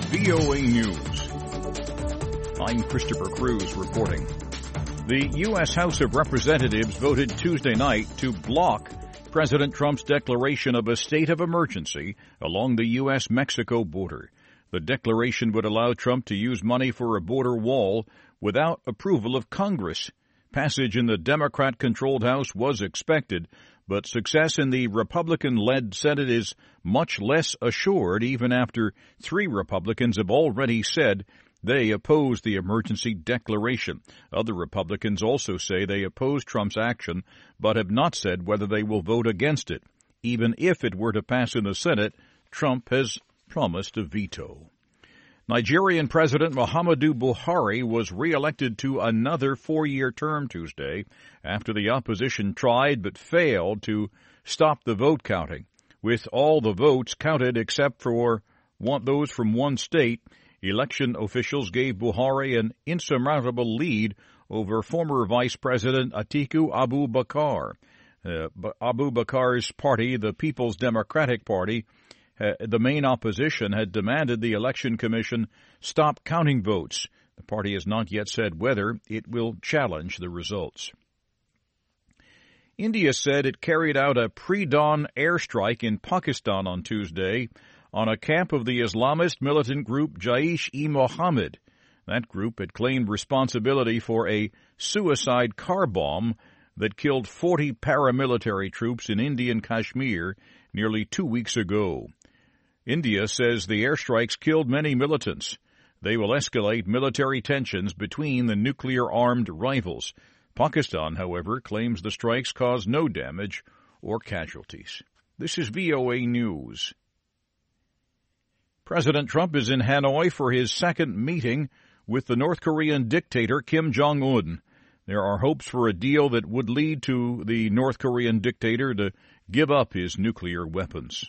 VOA News. I'm Christopher Cruz reporting. The U.S. House of Representatives voted Tuesday night to block President Trump's declaration of a state of emergency along the U.S.-Mexico border. The declaration would allow Trump to use money for a border wall without approval of Congress. Passage in the Democrat-controlled House was expected, but success in the Republican-led Senate is much less assured even after 3 Republicans have already said they oppose the emergency declaration. Other Republicans also say they oppose Trump's action, but have not said whether they will vote against it. Even if it were to pass in the Senate, Trump has promised a veto. Nigerian President Muhammadu Buhari was re-elected to another 4-year term Tuesday after the opposition tried but failed to stop the vote counting. With all the votes counted except for those from one state, election officials gave Buhari an insurmountable lead over former Vice President Atiku Abubakar. Abubakar's party, the People's Democratic Party, the main opposition, had demanded the Election Commission stop counting votes. The party has not yet said whether it will challenge the results. India said it carried out a pre-dawn airstrike in Pakistan on Tuesday on a camp of the Islamist militant group Jaish-e-Mohammed. That group had claimed responsibility for a suicide car bomb that killed 40 paramilitary troops in Indian Kashmir nearly 2 weeks ago. India says the airstrikes killed many militants. They will escalate military tensions between the nuclear-armed rivals. Pakistan, however, claims the strikes caused no damage or casualties. This is VOA News. President Trump is in Hanoi for his second meeting with the North Korean dictator Kim Jong-un. There are hopes for a deal that would lead to the North Korean dictator to give up his nuclear weapons.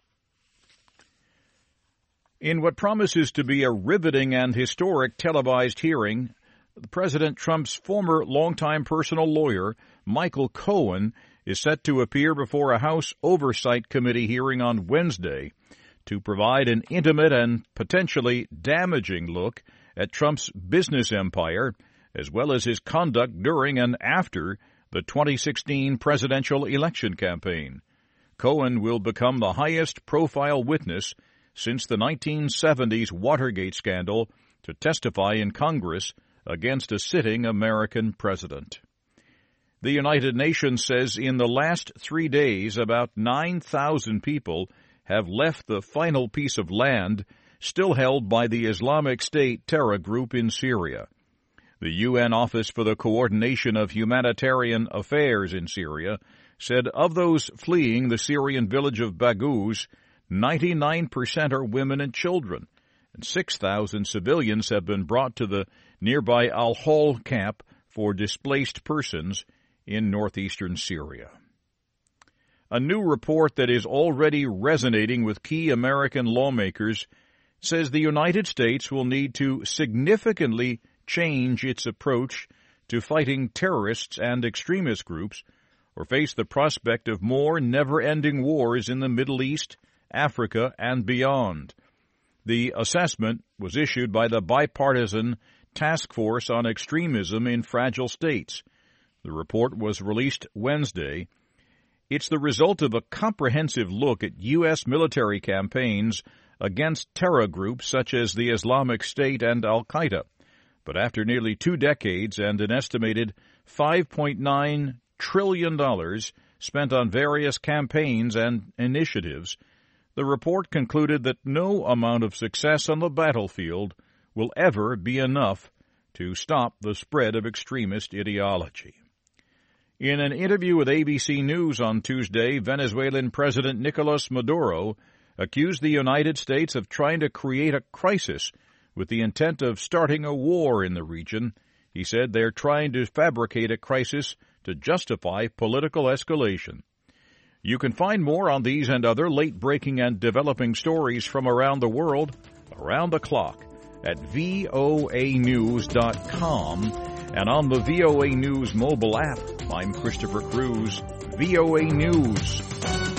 In what promises to be a riveting and historic televised hearing, President Trump's former longtime personal lawyer, Michael Cohen, is set to appear before a House Oversight Committee hearing on Wednesday to provide an intimate and potentially damaging look at Trump's business empire, as well as his conduct during and after the 2016 presidential election campaign. Cohen will become the highest-profile witness since the 1970s Watergate scandal to testify in Congress against a sitting American president. The United Nations says in the last 3 days about 9,000 people have left the final piece of land still held by the Islamic State terror group in Syria. The UN Office for the Coordination of Humanitarian Affairs in Syria said of those fleeing the Syrian village of Baghouz, 99% are women and children, and 6,000 civilians have been brought to the nearby Al-Hol camp for displaced persons in northeastern Syria. A new report that is already resonating with key American lawmakers says the United States will need to significantly change its approach to fighting terrorists and extremist groups or face the prospect of more never-ending wars in the Middle East, Africa, and beyond. The assessment was issued by the Bipartisan Task Force on Extremism in Fragile States. The report was released Wednesday. It's the result of a comprehensive look at U.S. military campaigns against terror groups such as the Islamic State and Al-Qaeda. But after nearly 2 decades and an estimated $5.9 trillion spent on various campaigns and initiatives, the report concluded that no amount of success on the battlefield will ever be enough to stop the spread of extremist ideology. In an interview with ABC News on Tuesday, Venezuelan President Nicolas Maduro accused the United States of trying to create a crisis with the intent of starting a war in the region. He said they're trying to fabricate a crisis to justify political escalation. You can find more on these and other late-breaking and developing stories from around the world, around the clock, at voanews.com and on the VOA News mobile app. I'm Christopher Cruz, VOA News.